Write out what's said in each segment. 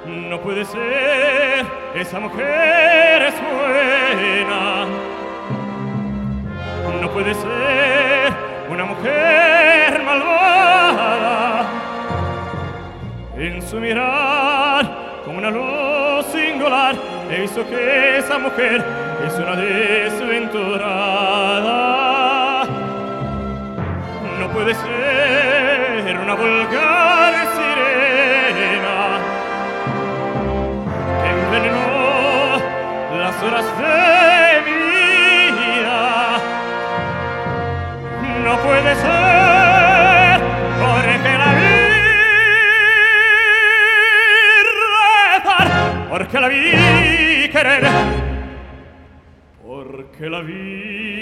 No puede ser, esa mujer es buena. No puede ser una mujer malvada. En su mirar, como una luz singular, hizo que esa mujer es una desventurada. No puede ser una vulgar sirena que envenenó las horas de mi vida. No puede ser porque la vi rezar, porque la vi querer, porque la vi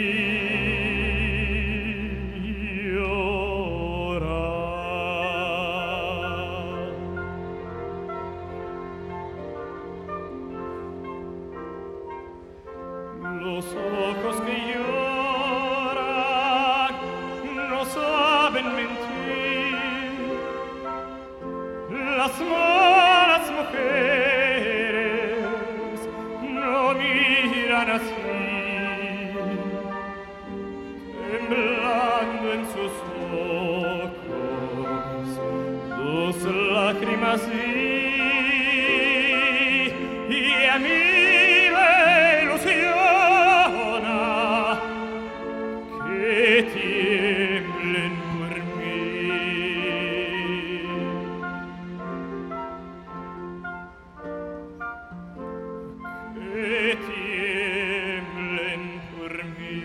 los ojos que lloran no saben mentir. Las malas mujeres no miran así, temblando en sus ojos dos lágrimas y a mí tiemblen por mí, que tiemblen por mí.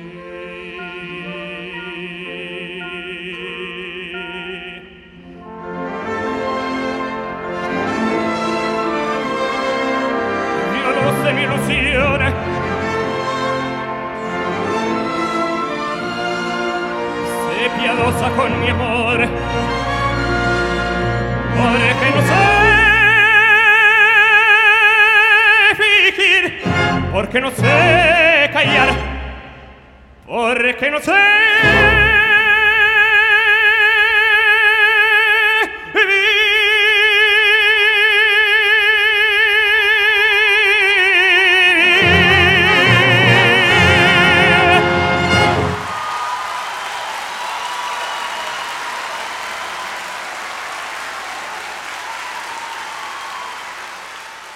Dio luz de mi ilusione, piadosa con mi amor, porque no sé fingir, porque no sé callar, porque no sé